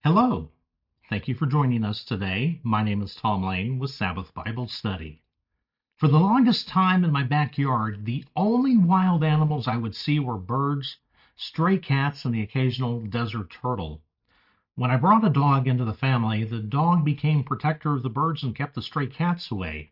Hello. Thank you for joining us today. My name is Tom Lane with Sabbath Bible Study. For the longest time in my backyard, the only wild animals I would see were birds, stray cats, and the occasional desert turtle. When I brought a dog into the family, the dog became protector of the birds and kept the stray cats away.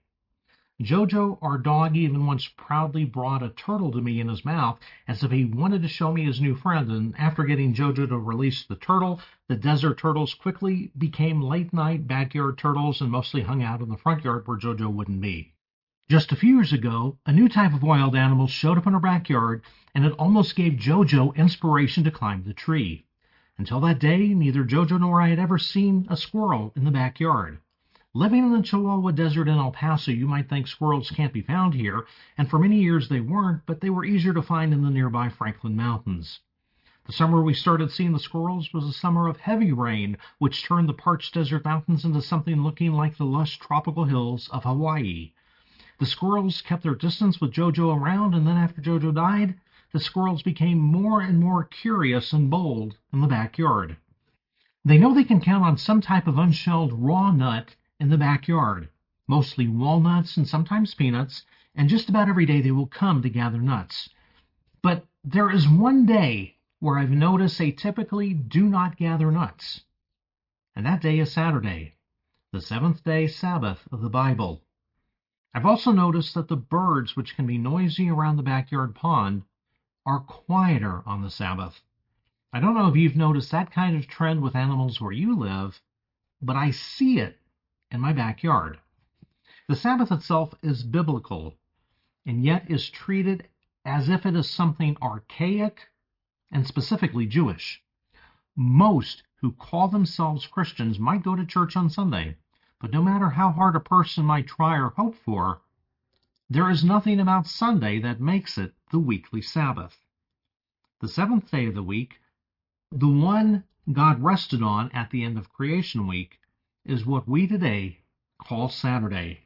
Jojo, our dog, even once proudly brought a turtle to me in his mouth as if he wanted to show me his new friend, and after getting Jojo to release the turtle, the desert turtles quickly became late-night backyard turtles and mostly hung out in the front yard where Jojo wouldn't be. Just a few years ago, a new type of wild animal showed up in our backyard, and it almost gave Jojo inspiration to climb the tree. Until that day, neither Jojo nor I had ever seen a squirrel in the backyard. Living in the Chihuahua Desert in El Paso, you might think squirrels can't be found here, and for many years they weren't, but they were easier to find in the nearby Franklin Mountains. The summer we started seeing the squirrels was a summer of heavy rain, which turned the parched desert mountains into something looking like the lush tropical hills of Hawaii. The squirrels kept their distance with Jojo around, and then after Jojo died, the squirrels became more and more curious and bold in the backyard. They know they can count on some type of unshelled raw nut in the backyard, mostly walnuts and sometimes peanuts, and just about every day they will come to gather nuts. But there is one day where I've noticed they typically do not gather nuts, and that day is Saturday, the seventh-day Sabbath of the Bible. I've also noticed that the birds, which can be noisy around the backyard pond, are quieter on the Sabbath. I don't know if you've noticed that kind of trend with animals where you live, but I see it in my backyard. The Sabbath itself is biblical, and yet is treated as if it is something archaic and specifically Jewish. Most who call themselves Christians might go to church on Sunday, but no matter how hard a person might try or hope for, there is nothing about Sunday that makes it the weekly Sabbath. The seventh day of the week, the one God rested on at the end of creation week, is what we today call Saturday.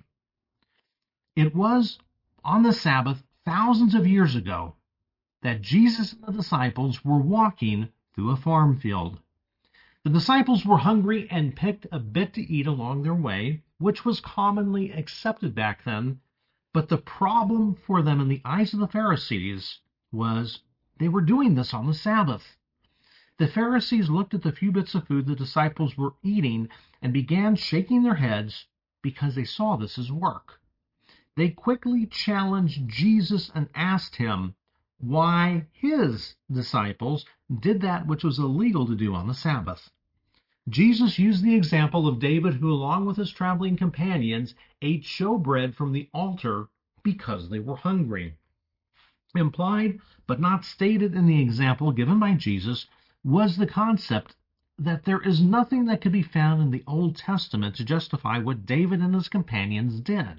It was on the Sabbath thousands of years ago that Jesus and the disciples were walking through a farm field. The disciples were hungry and picked a bit to eat along their way, which was commonly accepted back then, but the problem for them in the eyes of the Pharisees was they were doing this on the Sabbath. The Pharisees looked at the few bits of food the disciples were eating and began shaking their heads because they saw this as work. They quickly challenged Jesus and asked him why his disciples did that which was illegal to do on the Sabbath. Jesus used the example of David, who along with his traveling companions ate showbread from the altar because they were hungry. Implied, but not stated in the example given by Jesus, was the concept that there is nothing that could be found in the Old Testament to justify what David and his companions did.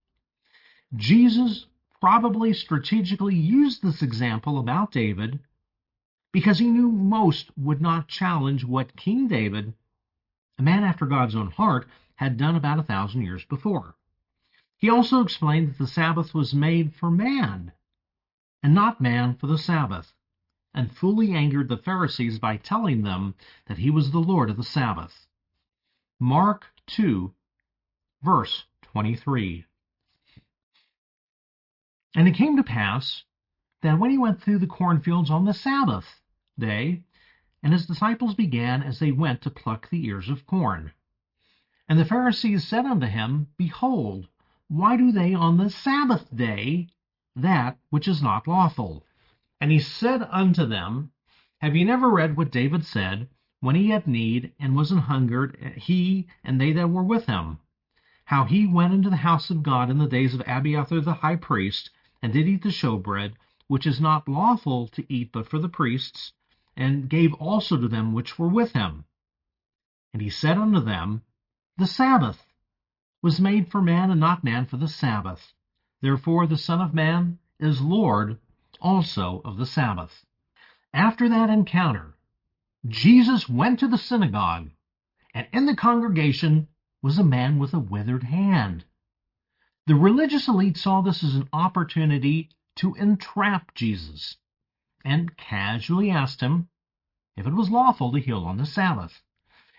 Jesus probably strategically used this example about David because he knew most would not challenge what King David, a man after God's own heart, had done about 1,000 years before. He also explained that the Sabbath was made for man, and not man for the Sabbath, and fully angered the Pharisees by telling them that he was the Lord of the Sabbath. Mark 2, verse 23. And it came to pass that when he went through the cornfields on the Sabbath day, and his disciples began as they went to pluck the ears of corn. And the Pharisees said unto him, Behold, why do they on the Sabbath day that which is not lawful? And he said unto them, Have ye never read what David said, when he had need and was an hungered, he and they that were with him? How he went into the house of God in the days of Abiathar the high priest, and did eat the showbread, which is not lawful to eat but for the priests, and gave also to them which were with him. And he said unto them, The Sabbath was made for man, and not man for the Sabbath. Therefore the Son of Man is Lord also of the Sabbath. After that encounter, Jesus went to the synagogue, and in the congregation was a man with a withered hand. The religious elite saw this as an opportunity to entrap Jesus, and casually asked him if it was lawful to heal on the Sabbath.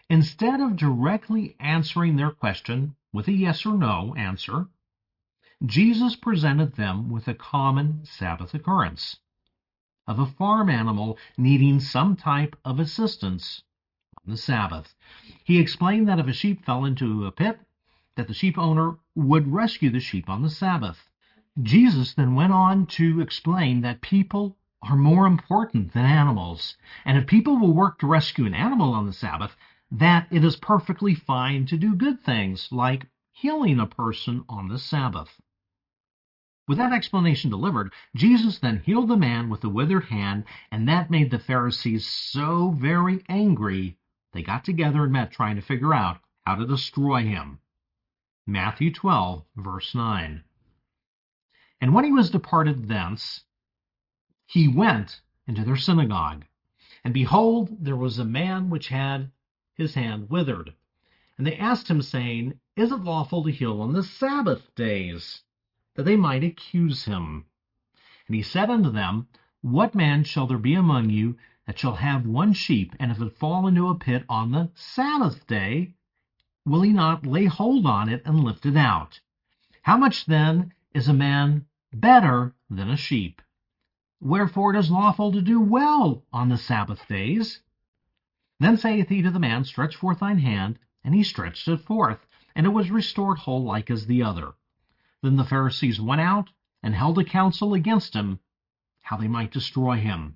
Instead of directly answering their question with a yes or no answer, Jesus presented them with a common Sabbath occurrence of a farm animal needing some type of assistance on the Sabbath. He explained that if a sheep fell into a pit, that the sheep owner would rescue the sheep on the Sabbath. Jesus then went on to explain that people are more important than animals, and if people will work to rescue an animal on the Sabbath, that it is perfectly fine to do good things like healing a person on the Sabbath. With that explanation delivered, Jesus then healed the man with the withered hand, and that made the Pharisees so very angry, they got together and met trying to figure out how to destroy him. Matthew 12, verse 9. And when he was departed thence, he went into their synagogue. And behold, there was a man which had his hand withered. And they asked him, saying, Is it lawful to heal on the Sabbath days? That they might accuse him. And he said unto them, What man shall there be among you that shall have one sheep, and if it fall into a pit on the Sabbath day, will he not lay hold on it and lift it out? How much then is a man better than a sheep? Wherefore it is lawful to do well on the Sabbath days. Then saith he to the man, Stretch forth thine hand. And he stretched it forth, and it was restored whole like as the other. Then the Pharisees went out and held a council against him, how they might destroy him.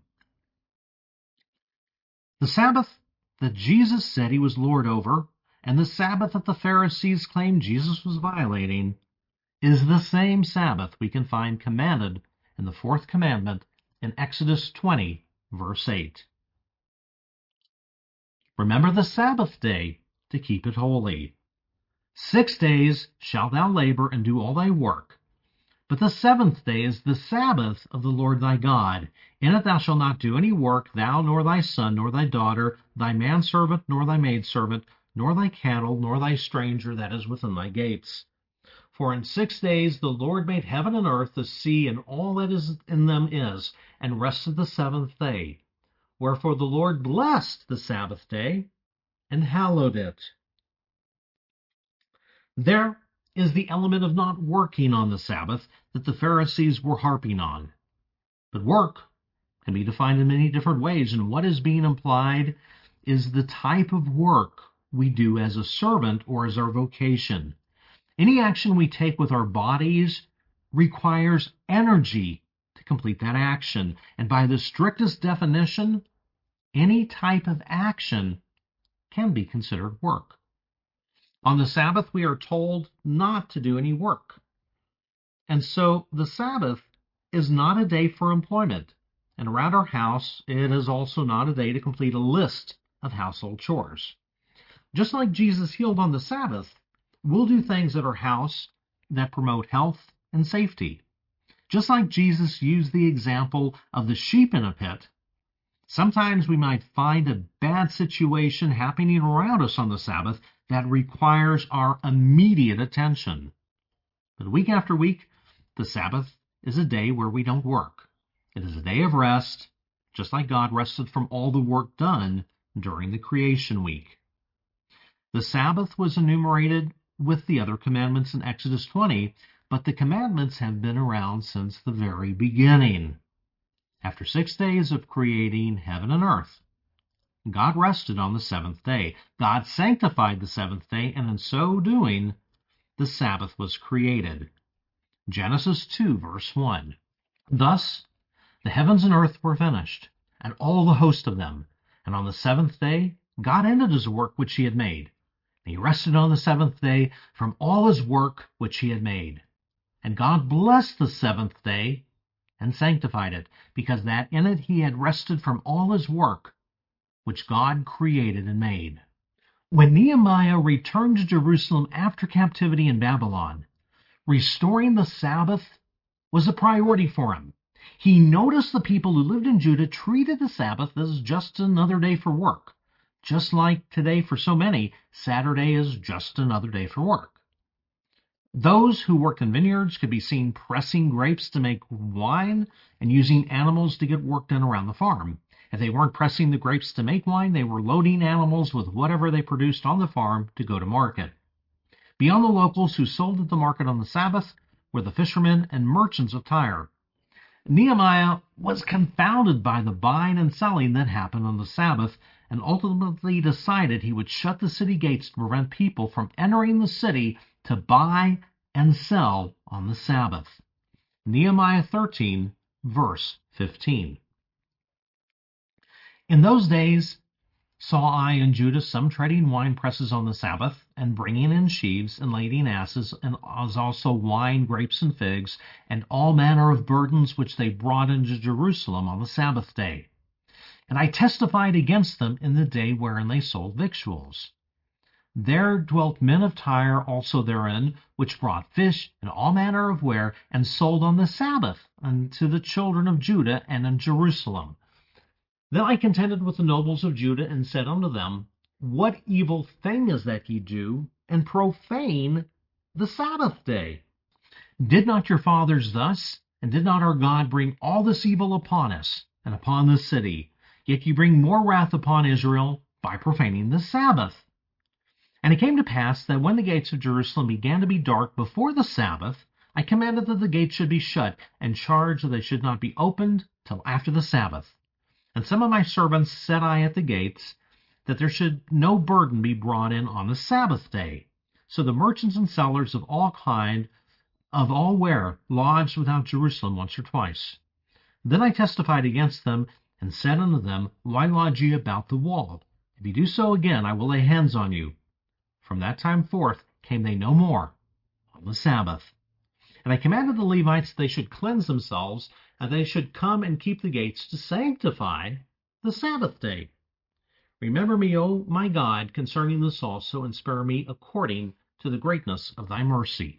The Sabbath that Jesus said he was Lord over, and the Sabbath that the Pharisees claimed Jesus was violating, is the same Sabbath we can find commanded in the fourth commandment in Exodus 20, verse 8. Remember the Sabbath day to keep it holy. 6 days shalt thou labor and do all thy work. But the seventh day is the Sabbath of the Lord thy God. In it thou shalt not do any work, thou, nor thy son, nor thy daughter, thy manservant, nor thy maidservant, nor thy cattle, nor thy stranger that is within thy gates. For in 6 days the Lord made heaven and earth, the sea, and all that is in them is, and rested the seventh day. Wherefore the Lord blessed the Sabbath day, and hallowed it. There is the element of not working on the Sabbath that the Pharisees were harping on. But work can be defined in many different ways, and what is being implied is the type of work we do as a servant or as our vocation. Any action we take with our bodies requires energy to complete that action, and by the strictest definition, any type of action can be considered work. On the Sabbath, we are told not to do any work. And so the Sabbath is not a day for employment. And around our house, it is also not a day to complete a list of household chores. Just like Jesus healed on the Sabbath, we'll do things at our house that promote health and safety. Just like Jesus used the example of the sheep in a pit, sometimes we might find a bad situation happening around us on the Sabbath that requires our immediate attention. But week after week, the Sabbath is a day where we don't work. It is a day of rest, just like God rested from all the work done during the creation week. The Sabbath was enumerated with the other commandments in Exodus 20, but the commandments have been around since the very beginning. After 6 days of creating heaven and earth, God rested on the seventh day. God sanctified the seventh day, and in so doing, the Sabbath was created. Genesis 2, verse 1. Thus, the heavens and earth were finished, and all the host of them. And on the seventh day, God ended his work which he had made. And he rested on the seventh day from all his work which he had made. And God blessed the seventh day and sanctified it, because that in it he had rested from all his work which God created and made. When Nehemiah returned to Jerusalem after captivity in Babylon, restoring the Sabbath was a priority for him. He noticed the people who lived in Judah treated the Sabbath as just another day for work. Just like today for so many, Saturday is just another day for work. Those who worked in vineyards could be seen pressing grapes to make wine and using animals to get work done around the farm. If they weren't pressing the grapes to make wine, they were loading animals with whatever they produced on the farm to go to market. Beyond the locals who sold at the market on the Sabbath were the fishermen and merchants of Tyre. Nehemiah was confounded by the buying and selling that happened on the Sabbath, and ultimately decided he would shut the city gates to prevent people from entering the city to buy and sell on the Sabbath. Nehemiah 13, verse 15. In those days saw I in Judah some treading wine presses on the Sabbath, and bringing in sheaves, and lading asses, and as also wine, grapes, and figs, and all manner of burdens which they brought into Jerusalem on the Sabbath day. And I testified against them in the day wherein they sold victuals. There dwelt men of Tyre also therein, which brought fish and all manner of ware, and sold on the Sabbath unto the children of Judah and in Jerusalem. Then I contended with the nobles of Judah, and said unto them, What evil thing is that ye do, and profane the Sabbath day? Did not your fathers thus, and did not our God bring all this evil upon us, and upon this city? Yet ye bring more wrath upon Israel by profaning the Sabbath. And it came to pass that when the gates of Jerusalem began to be dark before the Sabbath, I commanded that the gates should be shut, and charged that they should not be opened till after the Sabbath. And some of my servants set I at the gates, that there should no burden be brought in on the Sabbath day. So the merchants and sellers of all kind, of all ware, lodged without Jerusalem once or twice. Then I testified against them, and said unto them, Why lodge ye about the wall? If ye do so again, I will lay hands on you. From that time forth came they no more on the Sabbath. And I commanded the Levites that they should cleanse themselves, and they should come and keep the gates to sanctify the Sabbath day. Remember me, O my God, concerning this also, and spare me according to the greatness of thy mercy.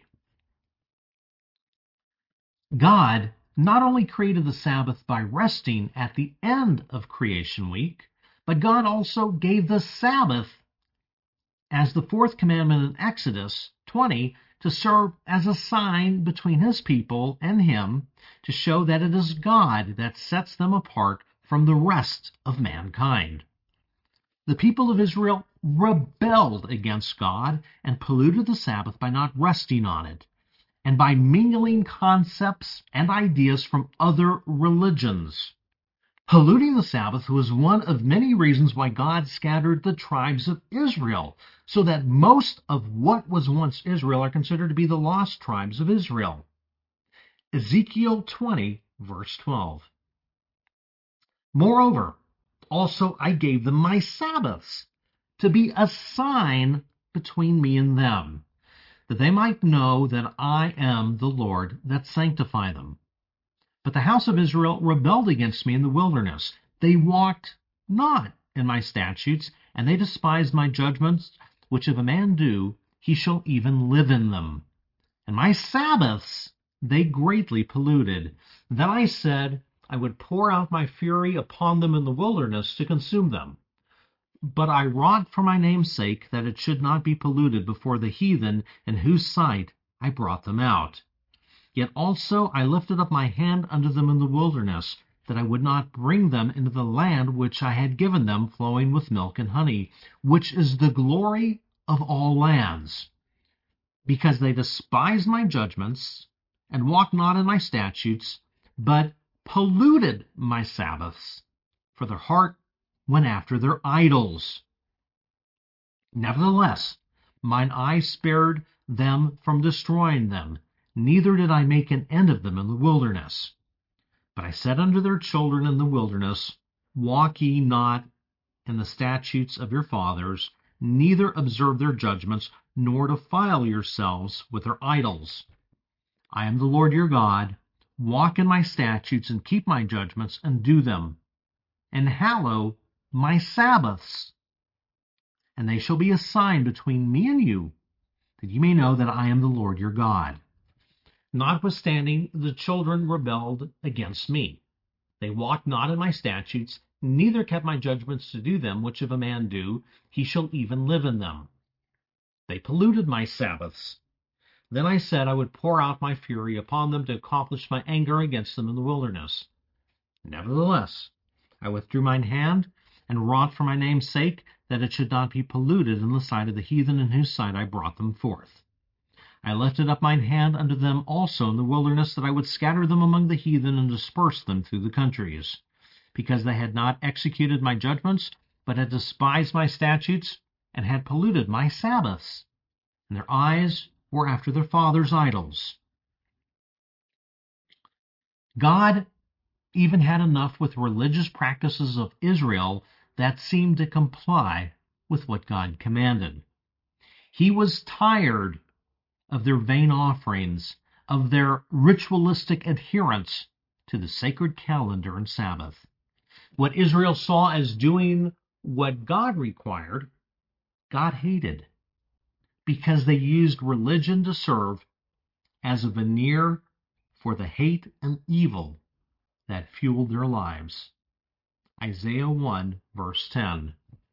God not only created the Sabbath by resting at the end of creation week, but God also gave the Sabbath as the fourth commandment in Exodus 20 to serve as a sign between his people and him, to show that it is God that sets them apart from the rest of mankind. The people of Israel rebelled against God and polluted the Sabbath by not resting on it, and by mingling concepts and ideas from other religions. Polluting the Sabbath was one of many reasons why God scattered the tribes of Israel, so that most of what was once Israel are considered to be the lost tribes of Israel. Ezekiel 20, verse 12. Moreover, also I gave them my Sabbaths, to be a sign between me and them, that they might know that I am the Lord that sanctify them. But the house of Israel rebelled against me in the wilderness. They walked not in my statutes, and they despised my judgments, which if a man do, he shall even live in them. And my Sabbaths they greatly polluted. Then I said, I would pour out my fury upon them in the wilderness to consume them. But I wrought for my name's sake, that it should not be polluted before the heathen, in whose sight I brought them out. Yet also I lifted up my hand unto them in the wilderness, that I would not bring them into the land which I had given them, flowing with milk and honey, which is the glory of all lands. Because they despised my judgments, and walked not in my statutes, but polluted my Sabbaths, for their heart went after their idols. Nevertheless, mine eye spared them from destroying them, neither did I make an end of them in the wilderness. But I said unto their children in the wilderness, Walk ye not in the statutes of your fathers, neither observe their judgments, nor defile yourselves with their idols. I am the Lord your God. Walk in my statutes, and keep my judgments, and do them, and hallow my Sabbaths. And they shall be a sign between me and you, that ye may know that I am the Lord your God. Notwithstanding, the children rebelled against me. They walked not in my statutes, neither kept my judgments to do them, which if a man do, he shall even live in them. They polluted my Sabbaths. Then I said I would pour out my fury upon them to accomplish my anger against them in the wilderness. Nevertheless, I withdrew mine hand, and wrought for my name's sake, that it should not be polluted in the sight of the heathen in whose sight I brought them forth. I lifted up mine hand unto them also in the wilderness, that I would scatter them among the heathen, and disperse them through the countries, because they had not executed my judgments, but had despised my statutes, and had polluted my Sabbaths, and their eyes were after their fathers' idols. God even had enough with religious practices of Israel that seemed to comply with what God commanded. He was tired of their vain offerings, of their ritualistic adherence to the sacred calendar and Sabbath. What Israel saw as doing what God required, God hated, because they used religion to serve as a veneer for the hate and evil that fueled their lives. Isaiah 1, verse 10.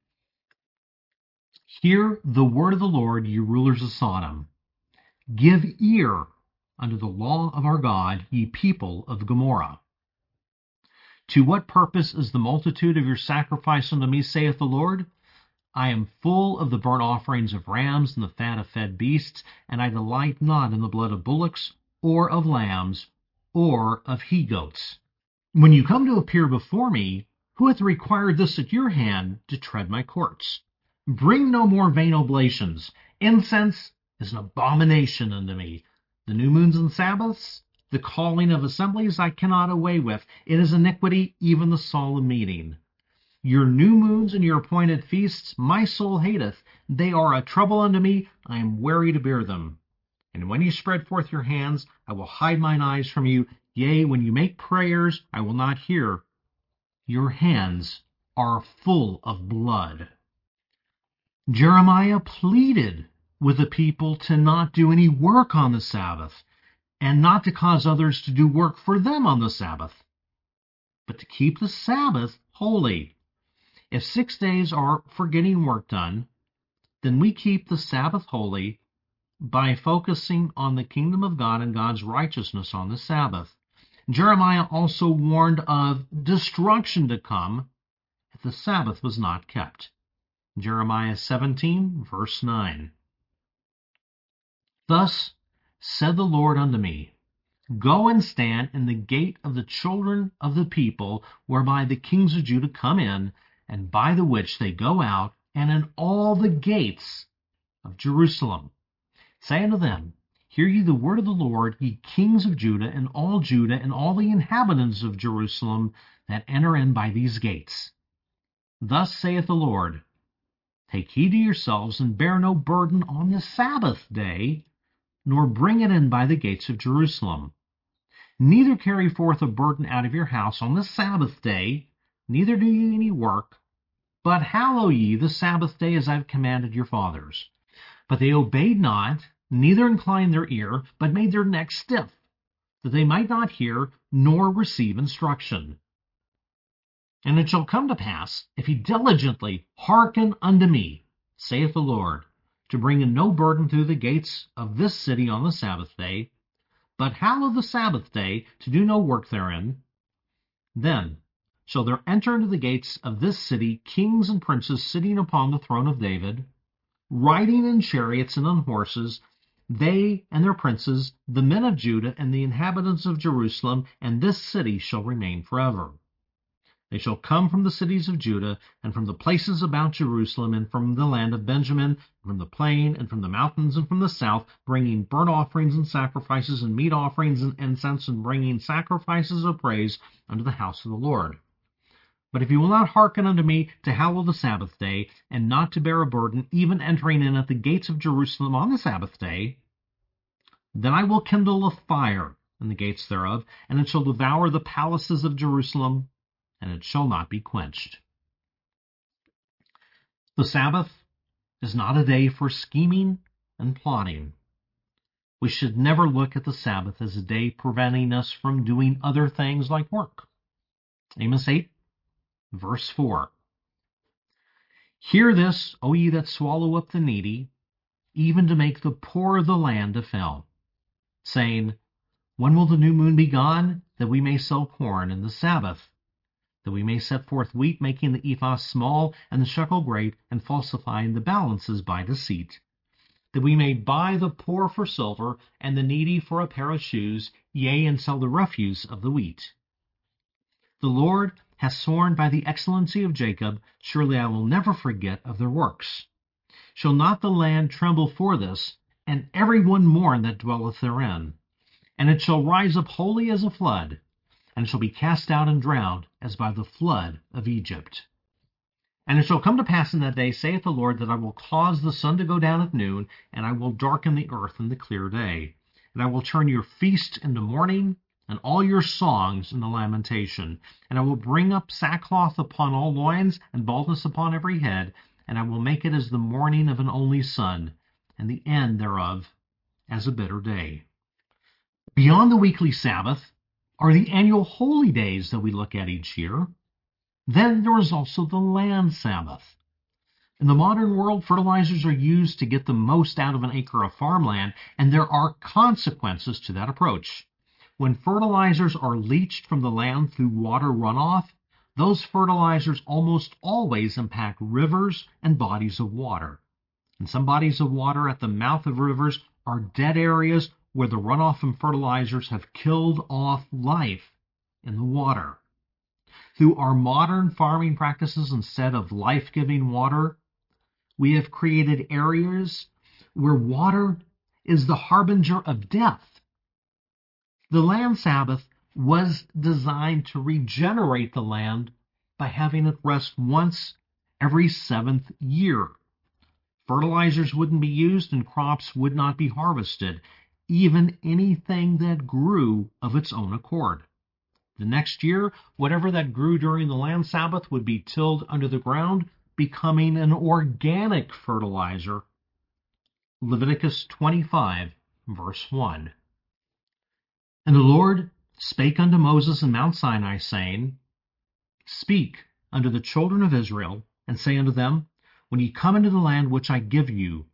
Hear the word of the Lord, ye rulers of Sodom. Give ear unto the law of our God, ye people of Gomorrah. To what purpose is the multitude of your sacrifice unto me, saith the Lord? I am full of the burnt offerings of rams and the fat of fed beasts, and I delight not in the blood of bullocks, or of lambs, or of he-goats. When you come to appear before me, who hath required this at your hand to tread my courts? Bring no more vain oblations. Incense is an abomination unto me. The new moons and Sabbaths, the calling of assemblies, I cannot away with. It is iniquity, even the solemn meeting. Your new moons and your appointed feasts my soul hateth. They are a trouble unto me. I am weary to bear them. And when you spread forth your hands, I will hide mine eyes from you. Yea, when you make prayers, I will not hear. Your hands are full of blood. Jeremiah pleaded with the people to not do any work on the Sabbath, and not to cause others to do work for them on the Sabbath, but to keep the Sabbath holy. If 6 days are for getting work done, then we keep the Sabbath holy by focusing on the kingdom of God and God's righteousness on the Sabbath. Jeremiah also warned of destruction to come if the Sabbath was not kept. Jeremiah 17, verse 9. Thus said the Lord unto me, Go and stand in the gate of the children of the people, whereby the kings of Judah come in, and by the which they go out, and in all the gates of Jerusalem. Say unto them, Hear ye the word of the Lord, ye kings of Judah, and all the inhabitants of Jerusalem that enter in by these gates. Thus saith the Lord, Take heed to yourselves, and bear no burden on the Sabbath day, nor bring it in by the gates of Jerusalem. Neither carry forth a burden out of your house on the Sabbath day, neither do ye any work, but hallow ye the Sabbath day as I have commanded your fathers. But they obeyed not, neither inclined their ear, but made their necks stiff, that they might not hear, nor receive instruction. And it shall come to pass, if ye diligently hearken unto me, saith the Lord, to bring in no burden through the gates of this city on the Sabbath day, but hallow the Sabbath day, to do no work therein, then shall there enter into the gates of this city kings and princes sitting upon the throne of David, riding in chariots and on horses, they and their princes, the men of Judah and the inhabitants of Jerusalem, and this city shall remain forever. They shall come from the cities of Judah, and from the places about Jerusalem, and from the land of Benjamin, and from the plain, and from the mountains, and from the south, bringing burnt offerings and sacrifices, and meat offerings and incense, and bringing sacrifices of praise unto the house of the Lord. But if you will not hearken unto me to hallow the Sabbath day, and not to bear a burden, even entering in at the gates of Jerusalem on the Sabbath day, then I will kindle a fire in the gates thereof, and it shall devour the palaces of Jerusalem, and it shall not be quenched. The Sabbath is not a day for scheming and plotting. We should never look at the Sabbath as a day preventing us from doing other things like work. Amos 8, verse 4. Hear this, O ye that swallow up the needy, even to make the poor of the land to fail, saying, When will the new moon be gone, that we may sow corn in the Sabbath? that we may set forth wheat, making the ephah small and the shekel great, and falsifying the balances by deceit, that we may buy the poor for silver, and the needy for a pair of shoes, yea, and sell the refuse of the wheat. The Lord hath sworn by the excellency of Jacob, surely I will never forget of their works. Shall not the land tremble for this, and every one mourn that dwelleth therein? And it shall rise up wholly as a flood, and shall be cast out and drowned, as by the flood of Egypt. And it shall come to pass in that day, saith the Lord, that I will cause the sun to go down at noon, and I will darken the earth in the clear day. And I will turn your feast into mourning, and all your songs into lamentation. And I will bring up sackcloth upon all loins, and baldness upon every head, and I will make it as the mourning of an only son, and the end thereof as a bitter day. Beyond the weekly Sabbath are the annual holy days that we look at each year. Then there is also the land Sabbath. In the modern world, fertilizers are used to get the most out of an acre of farmland, and there are consequences to that approach. When fertilizers are leached from the land through water runoff, those fertilizers almost always impact rivers and bodies of water. And some bodies of water at the mouth of rivers are dead areas where the runoff from fertilizers have killed off life in the water. Through our modern farming practices, instead of life-giving water, we have created areas where water is the harbinger of death. The land Sabbath was designed to regenerate the land by having it rest once every 7th year. Fertilizers wouldn't be used and crops would not be harvested, even anything that grew of its own accord. The next year, whatever that grew during the land Sabbath would be tilled under the ground, becoming an organic fertilizer. Leviticus 25, verse 1. And the Lord spake unto Moses in Mount Sinai, saying, Speak unto the children of Israel, and say unto them, When ye come into the land which I give you,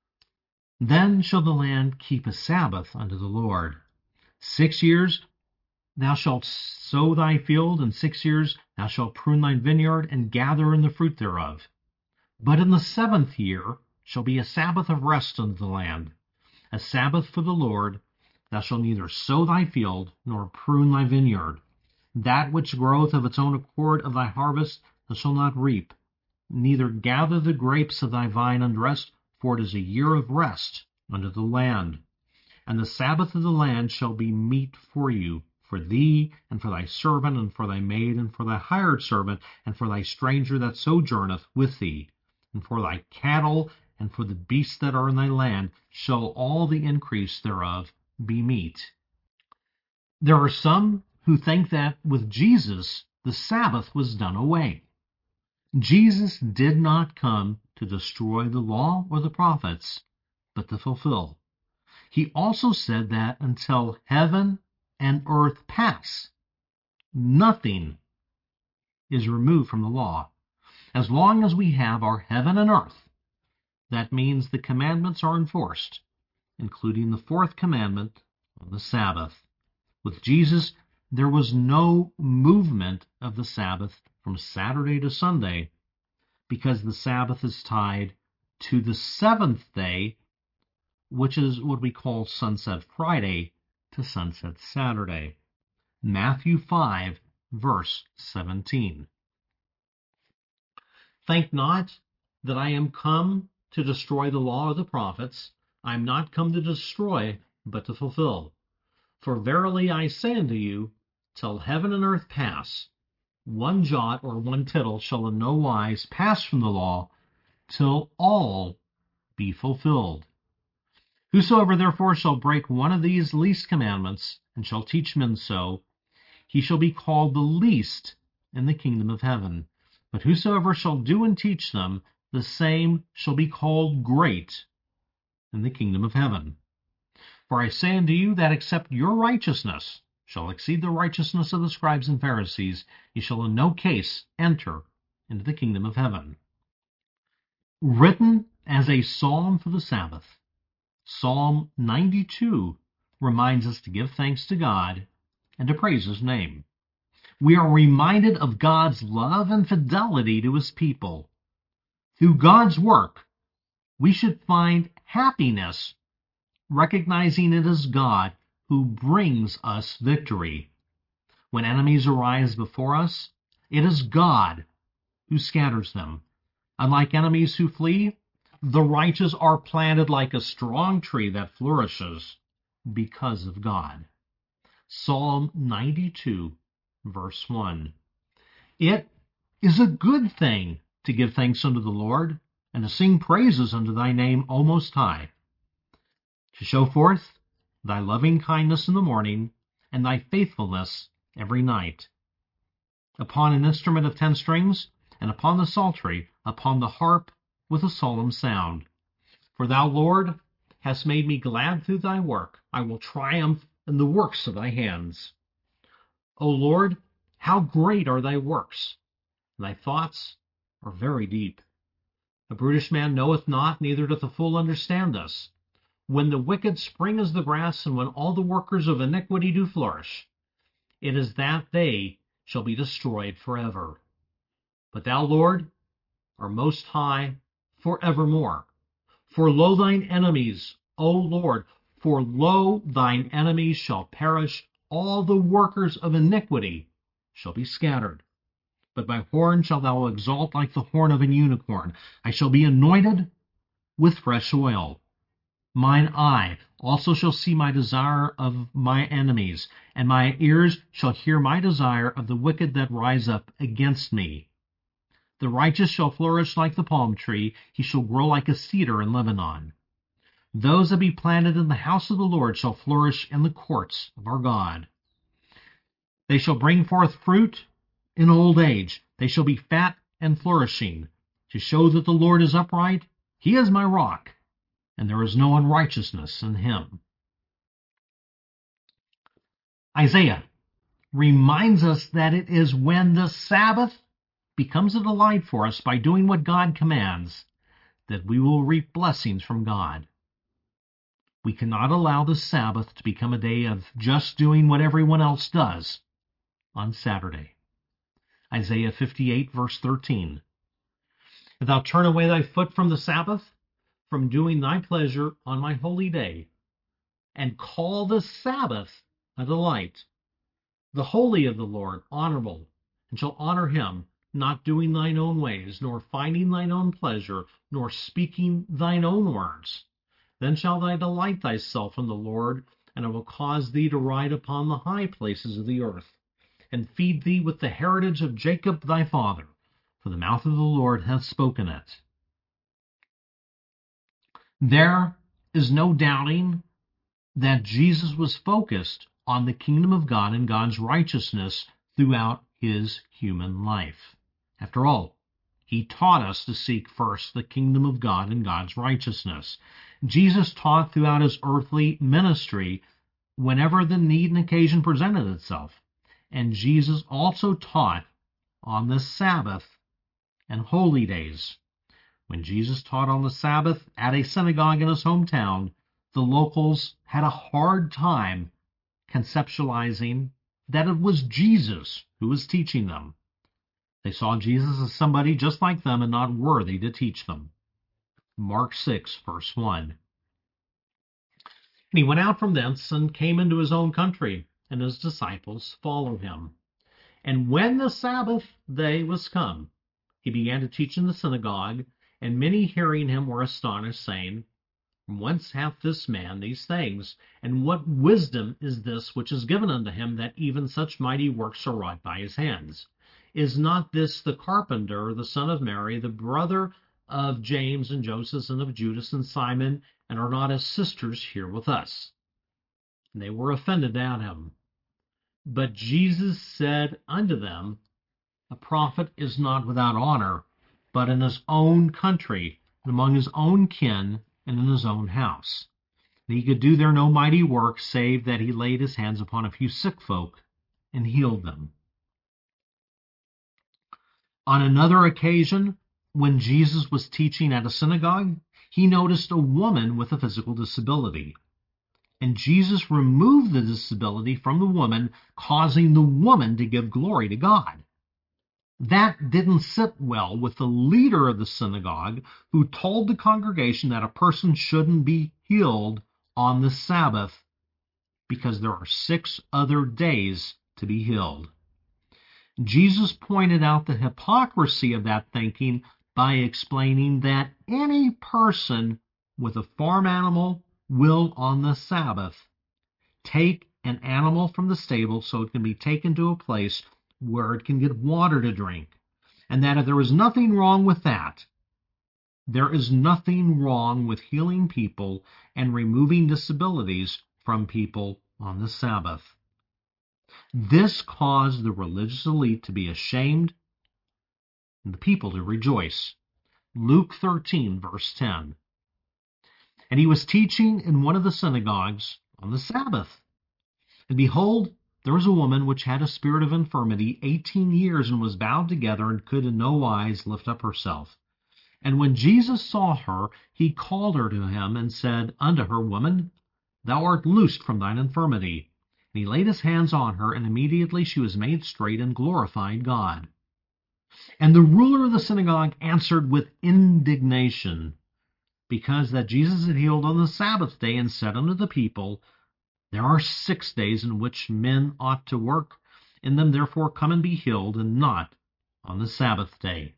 then shall the land keep a Sabbath unto the Lord. 6 years thou shalt sow thy field, and 6 years thou shalt prune thine vineyard, and gather in the fruit thereof. But in the 7th year shall be a Sabbath of rest unto the land, a Sabbath for the Lord. Thou shalt neither sow thy field, nor prune thy vineyard. That which groweth of its own accord of thy harvest thou shalt not reap, neither gather the grapes of thy vine undressed, for it is a year of rest unto the land. And the Sabbath of the land shall be meat for you, for thee, and for thy servant, and for thy maid, and for thy hired servant, and for thy stranger that sojourneth with thee, and for thy cattle, and for the beasts that are in thy land, shall all the increase thereof be meat. There are some who think that with Jesus the Sabbath was done away. Jesus did not come to destroy the law or the prophets, but to fulfill. He also said that until heaven and earth pass, nothing is removed from the law. As long as we have our heaven and earth, that means the commandments are enforced, including the 4th commandment on the Sabbath. With Jesus, there was no movement of the Sabbath from Saturday to Sunday, because the Sabbath is tied to the 7th day, which is what we call Sunset Friday to Sunset Saturday. Matthew 5, verse 17. Think not that I am come to destroy the law of the prophets. I am not come to destroy, but to fulfill. For verily I say unto you, till heaven and earth pass, one jot or one tittle shall in no wise pass from the law, till all be fulfilled. Whosoever therefore shall break one of these least commandments, and shall teach men so, he shall be called the least in the kingdom of heaven. But whosoever shall do and teach them, the same shall be called great in the kingdom of heaven. For I say unto you that except your righteousness shall exceed the righteousness of the scribes and Pharisees, ye shall in no case enter into the kingdom of heaven. Written as a psalm for the Sabbath, Psalm 92 reminds us to give thanks to God and to praise His name. we are reminded of God's love and fidelity to his people. Through God's work, we should find happiness, recognizing it is God who brings us victory. When enemies arise before us, it is God who scatters them. Unlike enemies who flee, the righteous are planted like a strong tree that flourishes because of God. Psalm 92, verse 1. It is a good thing to give thanks unto the Lord, and to sing praises unto thy name, O Most High, to show forth thy loving kindness in the morning, and thy faithfulness every night. Upon an instrument of 10 strings, and upon the psaltery, upon the harp with a solemn sound. For thou, Lord, hast made me glad through thy work. I will triumph in the works of thy hands. O Lord, how great are thy works! Thy thoughts are very deep. A brutish man knoweth not, neither doth a fool understand this. When the wicked spring as the grass, and when all the workers of iniquity do flourish, it is that they shall be destroyed forever. But thou, Lord, art most high forevermore. For lo thine enemies, O Lord, for lo thine enemies shall perish, all the workers of iniquity shall be scattered. But my horn shalt thou exalt like the horn of an unicorn. I shall be anointed with fresh oil. Mine eye also shall see my desire of my enemies, and my ears shall hear my desire of the wicked that rise up against me. The righteous shall flourish like the palm tree, he shall grow like a cedar in Lebanon. Those that be planted in the house of the Lord shall flourish in the courts of our God. They shall bring forth fruit in old age. They shall be fat and flourishing, to show that the Lord is upright. He is my rock, and there is no unrighteousness in him. Isaiah reminds us that it is when the Sabbath becomes a delight for us by doing what God commands that we will reap blessings from God. We cannot allow the Sabbath to become a day of just doing what everyone else does on Saturday. Isaiah 58, verse 13. If thou turn away thy foot from the Sabbath, from doing thy pleasure on my holy day, and call the Sabbath a delight, the holy of the Lord honorable, and shall honor him, not doing thine own ways, nor finding thine own pleasure, nor speaking thine own words. Then shalt thou delight thyself in the Lord, and I will cause thee to ride upon the high places of the earth, and feed thee with the heritage of Jacob thy father, for the mouth of the Lord hath spoken it. There is no doubting that Jesus was focused on the kingdom of God and God's righteousness throughout his human life. After all, he taught us to seek first the kingdom of God and God's righteousness. Jesus taught throughout his earthly ministry whenever the need and occasion presented itself. And Jesus also taught on the Sabbath and holy days. When Jesus taught on the Sabbath at a synagogue in his hometown, the locals had a hard time conceptualizing that it was Jesus who was teaching them. They saw Jesus as somebody just like them and not worthy to teach them. Mark 6, verse 1. And he went out from thence and came into his own country, and his disciples followed him. And when the Sabbath day was come, he began to teach in the synagogue, and many hearing him were astonished, saying, From whence hath this man these things? And what wisdom is this which is given unto him, that even such mighty works are wrought by his hands? Is not this the carpenter, the son of Mary, the brother of James and Joseph, and of Judas and Simon? And are not his sisters here with us? And they were offended at him. But Jesus said unto them, A prophet is not without honor, but in his own country, and among his own kin, and in his own house. And he could do there no mighty work, save that he laid his hands upon a few sick folk and healed them. On another occasion, when Jesus was teaching at a synagogue, he noticed a woman with a physical disability. And Jesus removed the disability from the woman, causing the woman to give glory to God. That didn't sit well with the leader of the synagogue, who told the congregation that a person shouldn't be healed on the Sabbath because there are 6 other days to be healed. Jesus pointed out the hypocrisy of that thinking by explaining that any person with a farm animal will, on the Sabbath, take an animal from the stable so it can be taken to a place where it can get water to drink. And that if there is nothing wrong with that, there is nothing wrong with healing people and removing disabilities from people on the Sabbath. This caused the religious elite to be ashamed and the people to rejoice. Luke 13, verse 10. And he was teaching in one of the synagogues on the Sabbath. And behold, there was a woman which had a spirit of infirmity 18 years, and was bowed together, and could in no wise lift up herself. And when Jesus saw her, he called her to him, and said unto her, Woman, thou art loosed from thine infirmity. And he laid his hands on her, and immediately she was made straight, and glorified God. And the ruler of the synagogue answered with indignation, because that Jesus had healed on the Sabbath day, and said unto the people, There are 6 days in which men ought to work. In them therefore come and be healed, and not on the Sabbath day.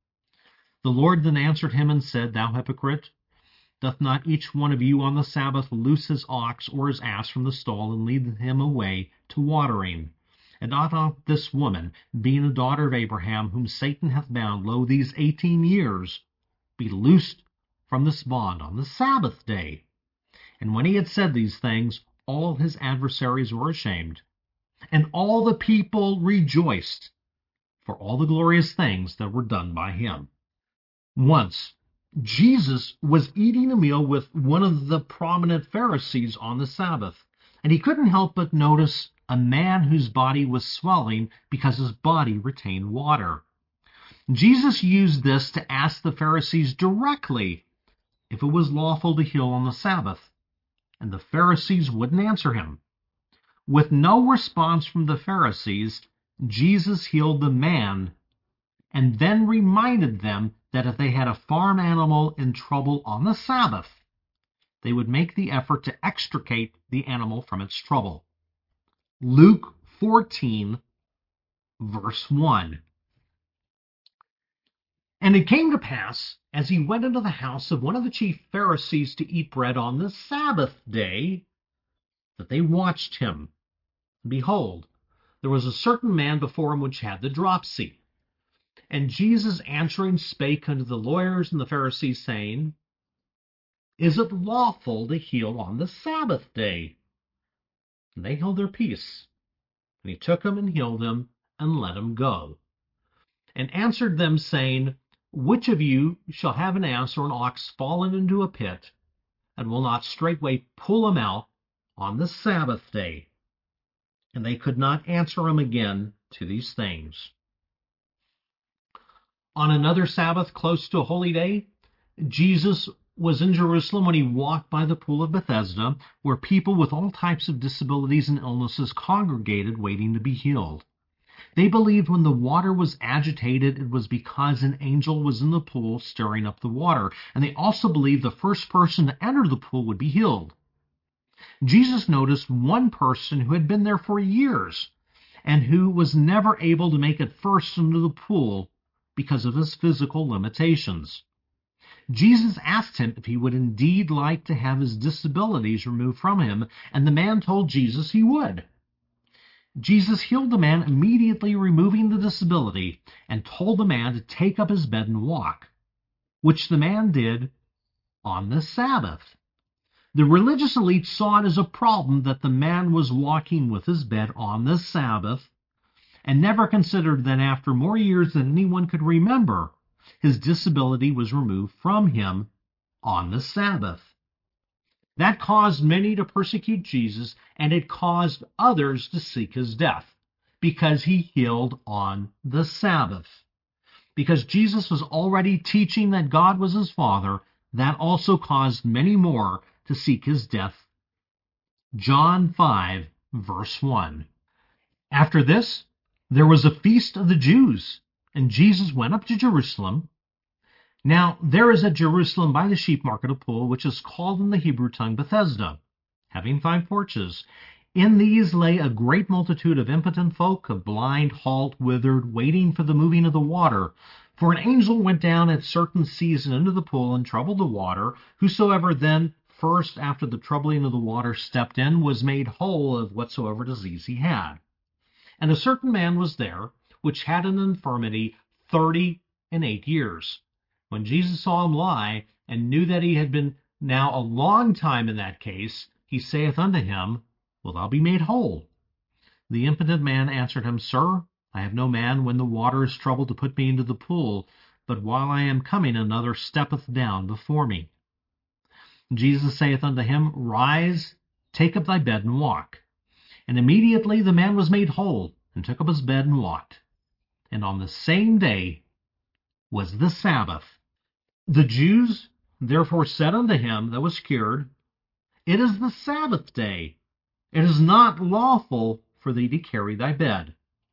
The Lord then answered him and said, Thou hypocrite, doth not each one of you on the Sabbath loose his ox or his ass from the stall, and lead him away to watering? And ought not this woman, being a daughter of Abraham, whom Satan hath bound, these 18 years, be loosed from this bond on the Sabbath day? And when he had said these things, all his adversaries were ashamed, and all the people rejoiced for all the glorious things that were done by him. Once, Jesus was eating a meal with one of the prominent Pharisees on the Sabbath, and he couldn't help but notice a man whose body was swelling because his body retained water. Jesus used this to ask the Pharisees directly if it was lawful to heal on the Sabbath, and the Pharisees wouldn't answer him. With no response from the Pharisees, Jesus healed the man, and then reminded them that if they had a farm animal in trouble on the Sabbath, they would make the effort to extricate the animal from its trouble. Luke 14, verse 1. And it came to pass, as he went into the house of one of the chief Pharisees to eat bread on the Sabbath day, that they watched him. And behold, there was a certain man before him which had the dropsy. And Jesus answering spake unto the lawyers and the Pharisees, saying, Is it lawful to heal on the Sabbath day? And they held their peace. And he took him and healed him, and let him go. And answered them, saying, Which of you shall have an ass or an ox fallen into a pit, and will not straightway pull him out on the Sabbath day? And they could not answer him again to these things. On another Sabbath, close to a holy day, Jesus was in Jerusalem when he walked by the pool of Bethesda, where people with all types of disabilities and illnesses congregated waiting to be healed. They believed when the water was agitated, it was because an angel was in the pool stirring up the water, and they also believed the first person to enter the pool would be healed. Jesus noticed one person who had been there for years, and who was never able to make it first into the pool because of his physical limitations. Jesus asked him if he would indeed like to have his disabilities removed from him, and the man told Jesus he would. Jesus healed the man, immediately removing the disability, and told the man to take up his bed and walk, which the man did on the Sabbath. The religious elite saw it as a problem that the man was walking with his bed on the Sabbath, and never considered that after more years than anyone could remember, his disability was removed from him on the Sabbath. That caused many to persecute Jesus, and it caused others to seek his death, because he healed on the Sabbath. Because Jesus was already teaching that God was his Father, that also caused many more to seek his death John 5, verse 1. After this, there was a feast of the Jews, and Jesus went up to Jerusalem. Now there is at Jerusalem by the sheep market a pool, which is called in the Hebrew tongue Bethesda, having 5 porches. In these lay a great multitude of impotent folk, of blind, halt, withered, waiting for the moving of the water. For an angel went down at certain season into the pool and troubled the water. Whosoever then first after the troubling of the water stepped in was made whole of whatsoever disease he had. And a certain man was there, which had an infirmity 38 years. When Jesus saw him lie, and knew that he had been now a long time in that case, he saith unto him, Wilt thou be made whole? The impotent man answered him, Sir, I have no man when the water is troubled to put me into the pool, but while I am coming another steppeth down before me. Jesus saith unto him, Rise, take up thy bed and walk. And immediately the man was made whole, and took up his bed and walked. And on the same day was the Sabbath. The Jews therefore said unto him that was cured, It is the Sabbath day. It is not lawful for thee to carry thy bed.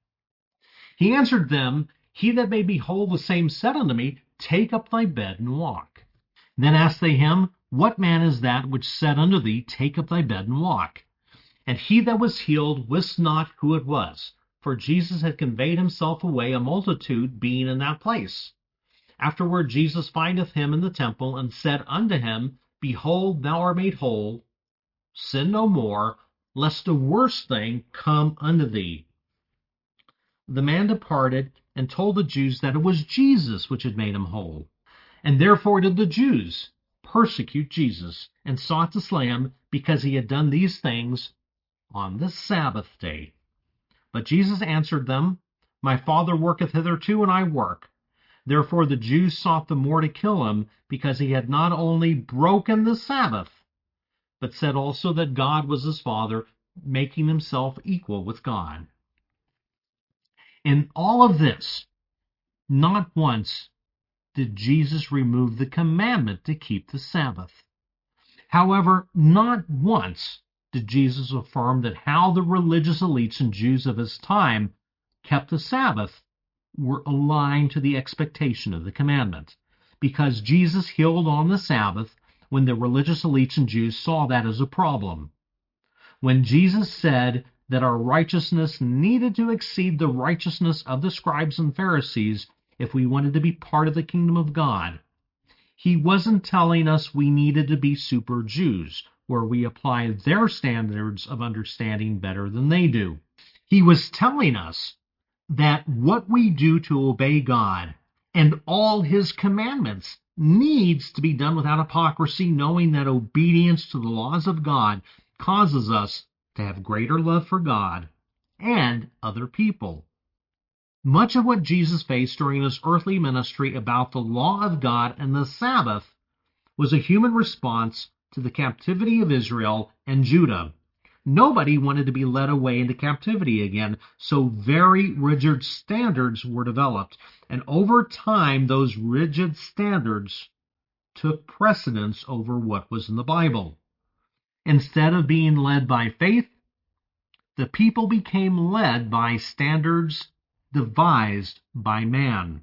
He answered them, He that made me whole the same said unto me, Take up thy bed and walk. Then asked they him, What man is that which said unto thee, Take up thy bed and walk? And he that was healed wist not who it was, for Jesus had conveyed himself away, a multitude being in that place. Afterward Jesus findeth him in the temple, and said unto him, Behold, thou art made whole. Sin no more, lest a worse thing come unto thee. The man departed, and told the Jews that it was Jesus which had made him whole. And therefore did the Jews persecute Jesus, and sought to slay him, because he had done these things on the Sabbath day. But Jesus answered them, My Father worketh hitherto, and I work. Therefore the Jews sought the more to kill him, because he had not only broken the Sabbath, but said also that God was his Father, making himself equal with God. In all of this, not once did Jesus remove the commandment to keep the Sabbath. However, not once did Jesus affirm that how the religious elites and Jews of his time kept the Sabbath were aligned to the expectation of the commandment, because Jesus healed on the Sabbath when the religious elites and Jews saw that as a problem. When Jesus said that our righteousness needed to exceed the righteousness of the scribes and Pharisees if we wanted to be part of the kingdom of God, he wasn't telling us we needed to be super Jews, where we apply their standards of understanding better than they do. He was telling us that what we do to obey God and all his commandments needs to be done without hypocrisy, knowing that obedience to the laws of God causes us to have greater love for God and other people. Much of what Jesus faced during his earthly ministry about the law of God and the Sabbath was a human response to the captivity of Israel and Judah. Nobody wanted to be led away into captivity again, so very rigid standards were developed. And over time, those rigid standards took precedence over what was in the Bible. Instead of being led by faith, the people became led by standards devised by man.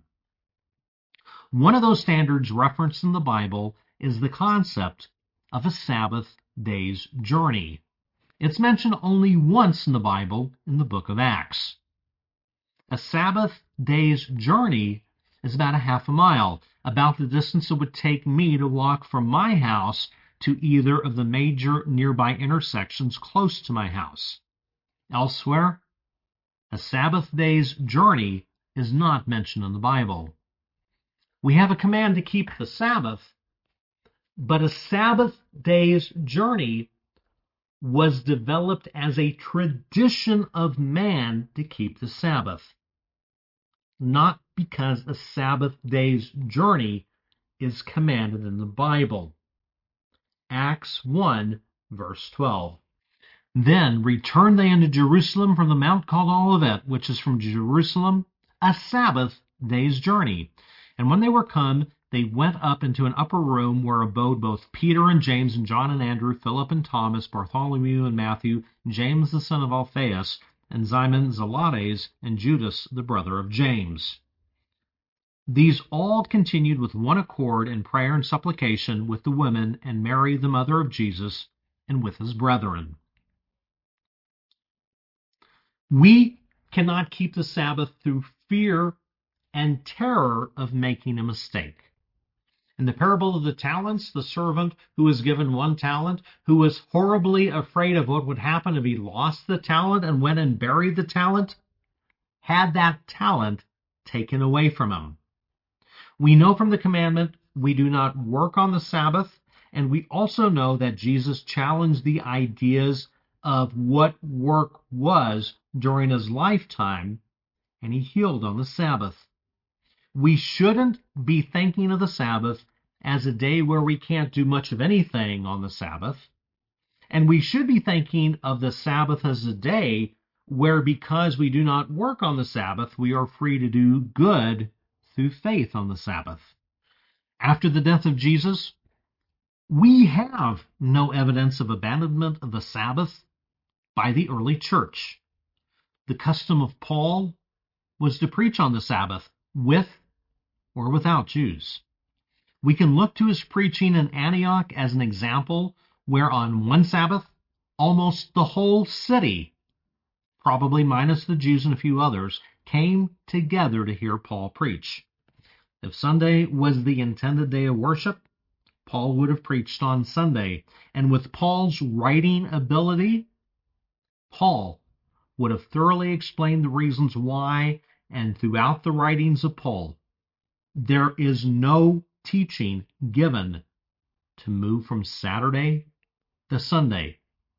One of those standards referenced in the Bible is the concept of a Sabbath day's journey. It's mentioned only once in the Bible in the book of Acts. A Sabbath day's journey is about a half a mile, about the distance it would take me to walk from my house to either of the major nearby intersections close to my house. Elsewhere, a Sabbath day's journey is not mentioned in the Bible. We have a command to keep the Sabbath, but a Sabbath day's journey was developed as a tradition of man to keep the Sabbath, not because a Sabbath day's journey is commanded in the Bible. Acts 1, verse 12. Then returned they unto Jerusalem from the mount called Olivet, which is from Jerusalem a Sabbath day's journey. And when they were come, they went up into an upper room where abode both Peter and James and John and Andrew, Philip and Thomas, Bartholomew and Matthew, James the son of Alphaeus, and Simon Zelotes, and Judas the brother of James. These all continued with one accord in prayer and supplication with the women and Mary the mother of Jesus and with his brethren. We cannot keep the Sabbath through fear and terror of making a mistake. In the parable of the talents, the servant who was given 1 talent, who was horribly afraid of what would happen if he lost the talent and went and buried the talent, had that talent taken away from him. We know from the commandment we do not work on the Sabbath, and we also know that Jesus challenged the ideas of what work was during his lifetime, and he healed on the Sabbath. We shouldn't be thinking of the Sabbath as a day where we can't do much of anything on the Sabbath, and we should be thinking of the Sabbath as a day where, because we do not work on the Sabbath, we are free to do good through faith on the Sabbath. After the death of Jesus, we have no evidence of abandonment of the Sabbath by the early church. The custom of Paul was to preach on the Sabbath with or without Jews. We can look to his preaching in Antioch as an example where on one Sabbath, almost the whole city, probably minus the Jews and a few others, came together to hear Paul preach. If Sunday was the intended day of worship, Paul would have preached on Sunday. And with Paul's writing ability, Paul would have thoroughly explained the reasons why, and throughout the writings of Paul, there is no teaching given to move from Saturday to Sunday.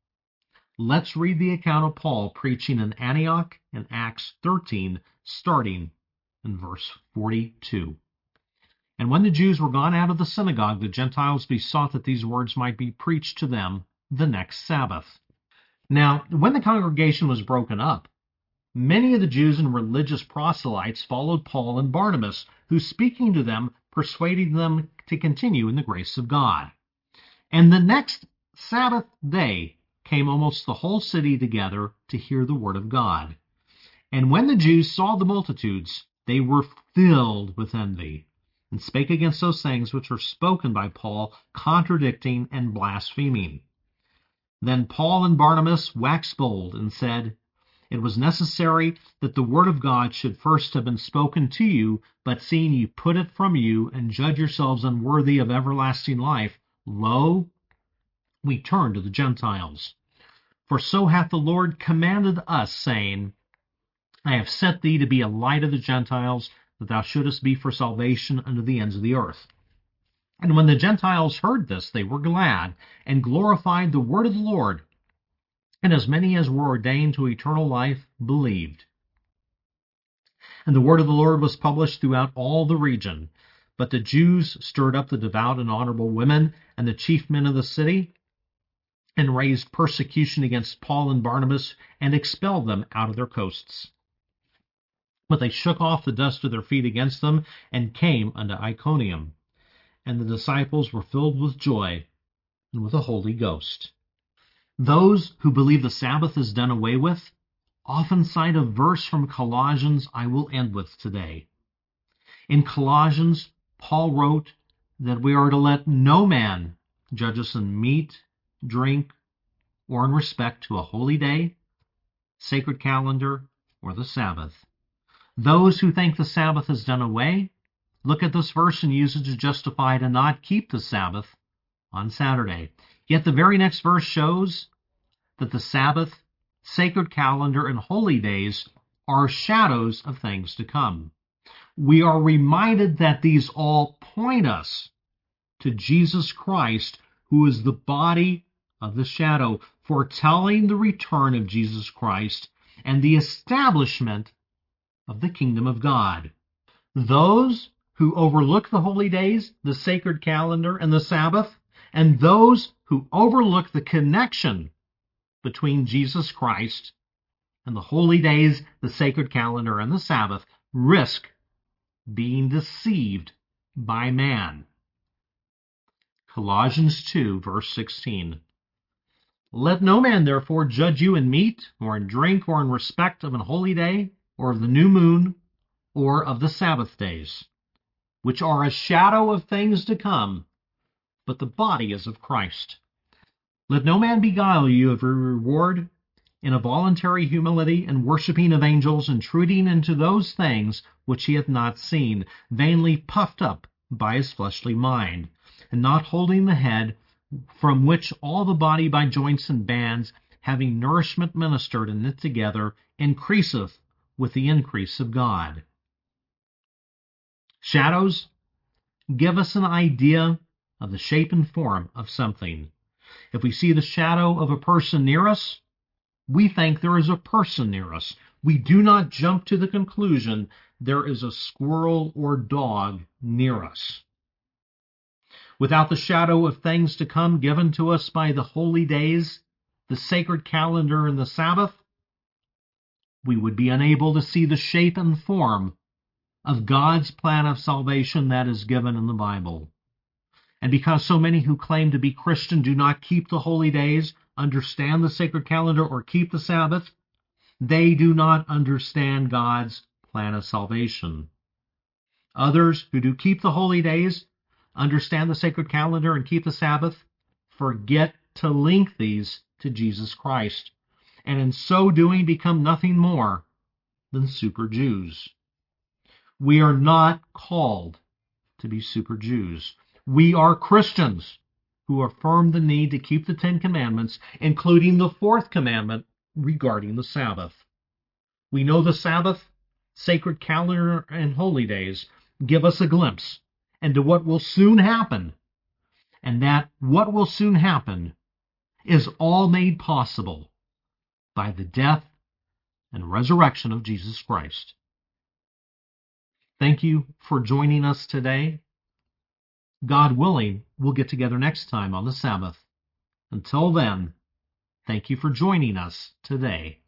Let's read the account of Paul preaching in Antioch in Acts 13, starting in verse 42. And when the Jews were gone out of the synagogue, the Gentiles besought that these words might be preached to them the next Sabbath. Now, when the congregation was broken up, many of the Jews and religious proselytes followed Paul and Barnabas, who, speaking to them, persuaded them to continue in the grace of God. And the next Sabbath day came almost the whole city together to hear the word of God. And when the Jews saw the multitudes, they were filled with envy, and spake against those things which were spoken by Paul, contradicting and blaspheming. Then Paul and Barnabas waxed bold and said, It was necessary that the word of God should first have been spoken to you, but seeing ye put it from you, and judge yourselves unworthy of everlasting life, lo, we turn to the Gentiles. For so hath the Lord commanded us, saying, I have set thee to be a light of the Gentiles, that thou shouldest be for salvation unto the ends of the earth. And when the Gentiles heard this, they were glad, and glorified the word of the Lord. And as many as were ordained to eternal life believed. And the word of the Lord was published throughout all the region. But the Jews stirred up the devout and honorable women and the chief men of the city, and raised persecution against Paul and Barnabas, and expelled them out of their coasts. But they shook off the dust of their feet against them, and came unto Iconium. And the disciples were filled with joy and with the Holy Ghost. Those who believe the Sabbath is done away with often cite a verse from Colossians I will end with today. In Colossians, Paul wrote that we are to let no man judge us in meat, drink, or in respect to a holy day, sacred calendar, or the Sabbath. Those who think the Sabbath is done away look at this verse and use it to justify to not keep the Sabbath on Saturday. Yet the very next verse shows that the Sabbath, sacred calendar, and holy days are shadows of things to come. We are reminded that these all point us to Jesus Christ, who is the body of the shadow, foretelling the return of Jesus Christ and the establishment of the kingdom of God. Those who overlook the holy days, the sacred calendar, and the Sabbath, and those who overlook the connection between Jesus Christ and the holy days, the sacred calendar, and the Sabbath, risk being deceived by man. Colossians 2, verse 16. Let no man therefore judge you in meat, or in drink, or in respect of an holy day, or of the new moon, or of the Sabbath days, which are a shadow of things to come, but the body is of Christ. Let no man beguile you of your reward in a voluntary humility and worshipping of angels, intruding into those things which he hath not seen, vainly puffed up by his fleshly mind, and not holding the head, from which all the body by joints and bands, having nourishment ministered and knit together, increaseth with the increase of God. Shadows give us an idea of the shape and form of something. If we see the shadow of a person near us, we think there is a person near us. We do not jump to the conclusion there is a squirrel or dog near us. Without the shadow of things to come given to us by the holy days, the sacred calendar, and the Sabbath, we would be unable to see the shape and form of God's plan of salvation that is given in the Bible. And because so many who claim to be Christian do not keep the holy days, understand the sacred calendar, or keep the Sabbath, they do not understand God's plan of salvation. Others who do keep the holy days, understand the sacred calendar, and keep the Sabbath, forget to link these to Jesus Christ, and in so doing become nothing more than super Jews. We are not called to be super Jews. We are Christians who affirm the need to keep the Ten Commandments, including the fourth commandment regarding the Sabbath. We know the Sabbath, sacred calendar, and holy days give us a glimpse into what will soon happen, and that what will soon happen is all made possible by the death and resurrection of Jesus Christ. Thank you for joining us today. God willing, we'll get together next time on the Sabbath. Until then, thank you for joining us today.